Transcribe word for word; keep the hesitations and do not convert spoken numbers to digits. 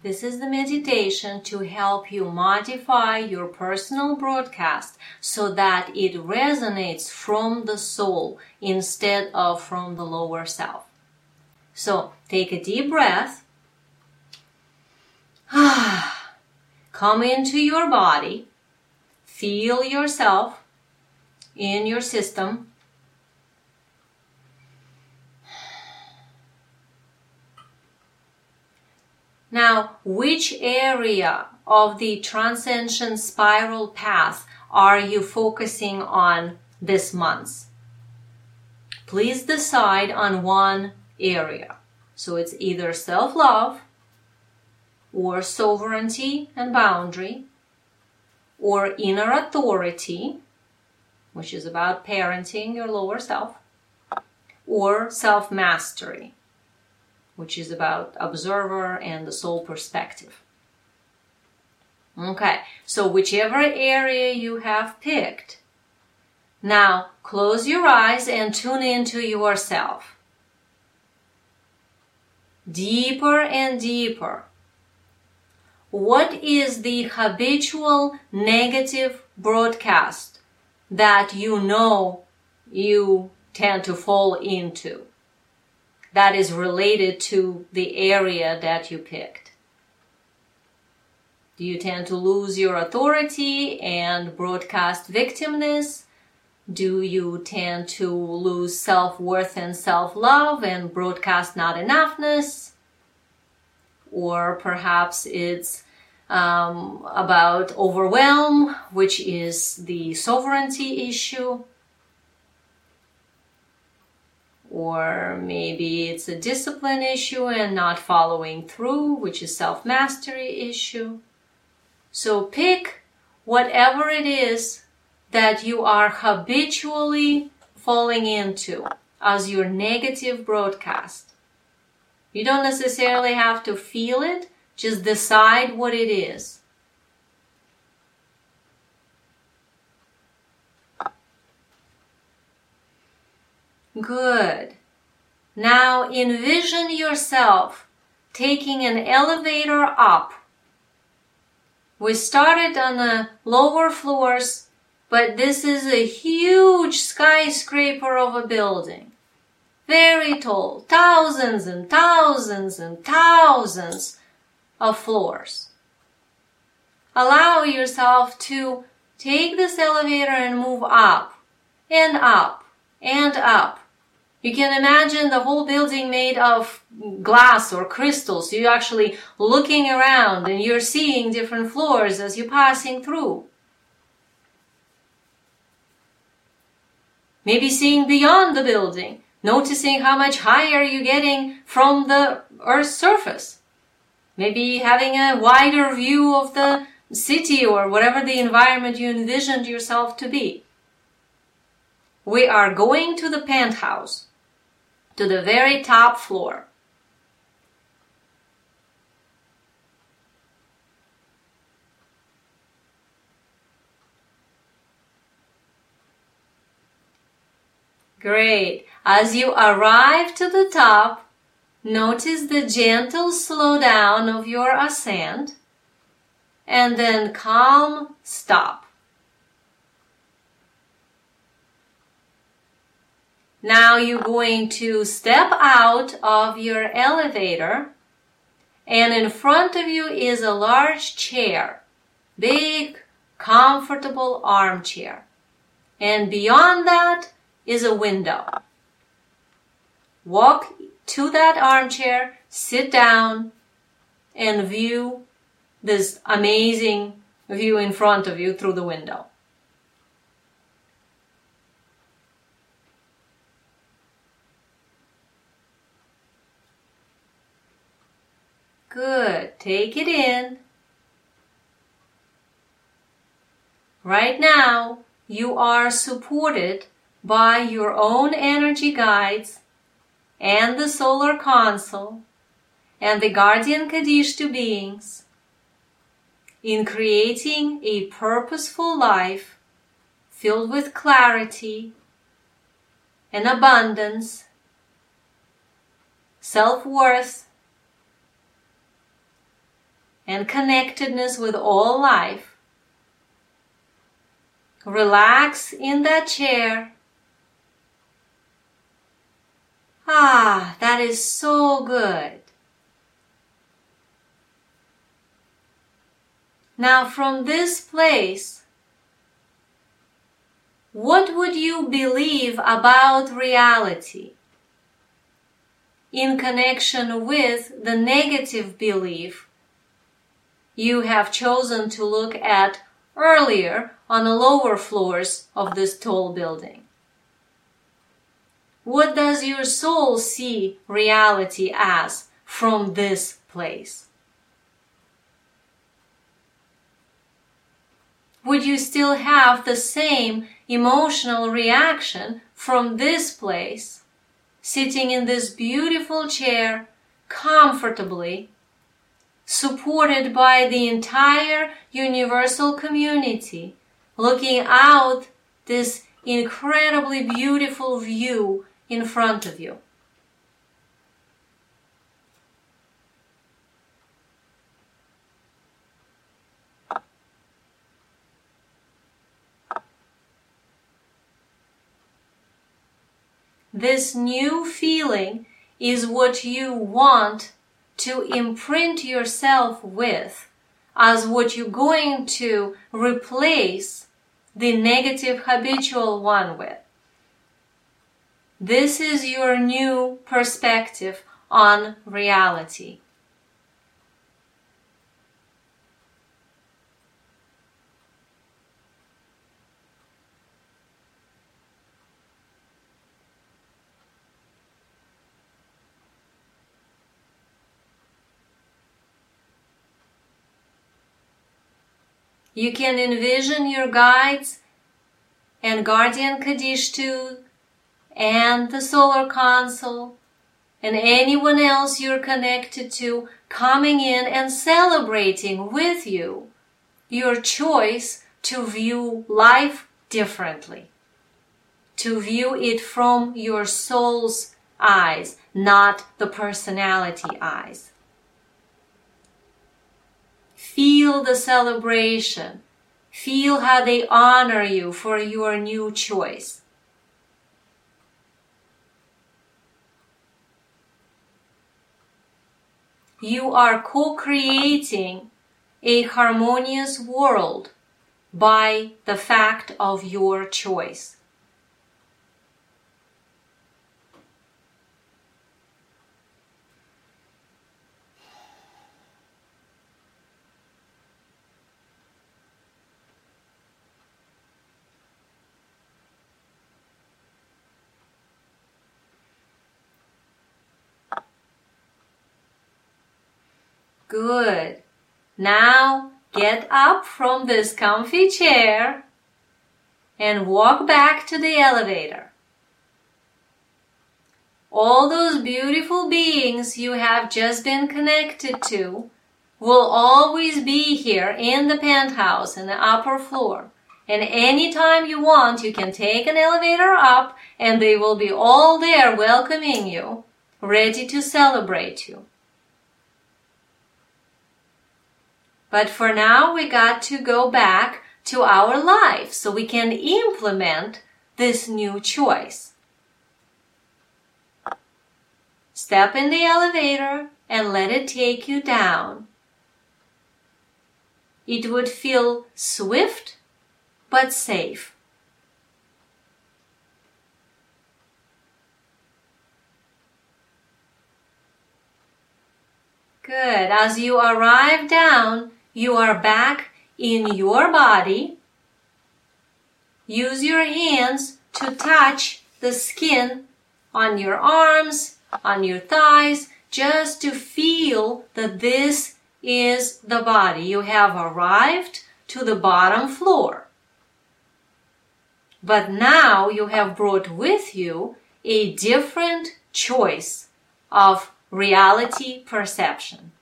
This is the meditation to help you modify your personal broadcast so that it resonates from the soul instead of from the lower self. So take a deep breath. Come into your body. Feel yourself in your system. Now, which area of the Transcension Spiral Path are you focusing on this month? Please decide on one area. So it's either self-love, or sovereignty and boundary, or inner authority, which is about parenting your lower self, or self-mastery, which is about observer and the soul perspective. Okay, so whichever area you have picked, now close your eyes and tune into yourself. Deeper and deeper. What is the habitual negative broadcast that you know you tend to fall into that is related to the area that you picked? Do you tend to lose your authority and broadcast victimness? Do you tend to lose self-worth and self-love and broadcast not enoughness? Or perhaps it's um, about overwhelm, which is the sovereignty issue. Or maybe it's a discipline issue and not following through, which is self-mastery issue. So pick whatever it is that you are habitually falling into as your negative broadcast. You don't necessarily have to feel it, just decide what it is. Good. Now envision yourself taking an elevator up. We started on the lower floors, but this is a huge skyscraper of a building. Very tall, thousands and thousands and thousands of floors. Allow yourself to take this elevator and move up and up and up. You can imagine the whole building made of glass or crystal, so you're actually looking around and you're seeing different floors as you're passing through. Maybe seeing beyond the building, noticing how much higher you're getting from the Earth's surface. Maybe having a wider view of the city or whatever the environment you envisioned yourself to be. We are going to the penthouse, to the very top floor. Great. As you arrive to the top, notice the gentle slowdown of your ascent and then calm stop. Now you're going to step out of your elevator, and in front of you is a large chair, big, comfortable armchair. And beyond that is a window. Walk to that armchair, sit down, and view this amazing view in front of you through the window. Good. Take it in. Right now, you are supported by your own energy guides and the solar console and the guardian Kadishtu beings in creating a purposeful life filled with clarity and abundance, self-worth, and connectedness with all life. Relax in that chair. Ah, that is so good. Now from this place, what would you believe about reality in connection with the negative belief you have chosen to look at earlier on the lower floors of this tall building? What does your soul see reality as from this place? Would you still have the same emotional reaction from this place, sitting in this beautiful chair comfortably, supported by the entire universal community, looking out this incredibly beautiful view in front of you? This new feeling is what you want to imprint yourself with as what you're going to replace the negative habitual one with. This is your new perspective on reality. You can envision your guides and guardian Kadishtu and the solar console and anyone else you're connected to coming in and celebrating with you your choice to view life differently, to view it from your soul's eyes, not the personality eyes. Feel the celebration. Feel how they honor you for your new choice. You are co-creating a harmonious world by the fact of your choice. Good. Now get up from this comfy chair and walk back to the elevator. All those beautiful beings you have just been connected to will always be here in the penthouse in the upper floor. And anytime you want, you can take an elevator up and they will be all there welcoming you, ready to celebrate you. But for now, we got to go back to our life so we can implement this new choice. Step in the elevator and let it take you down. It would feel swift but safe. Good. As you arrive down, you are back in your body. Use your hands to touch the skin on your arms, on your thighs, just to feel that this is the body. You have arrived to the bottom floor. But now you have brought with you a different choice of reality perception.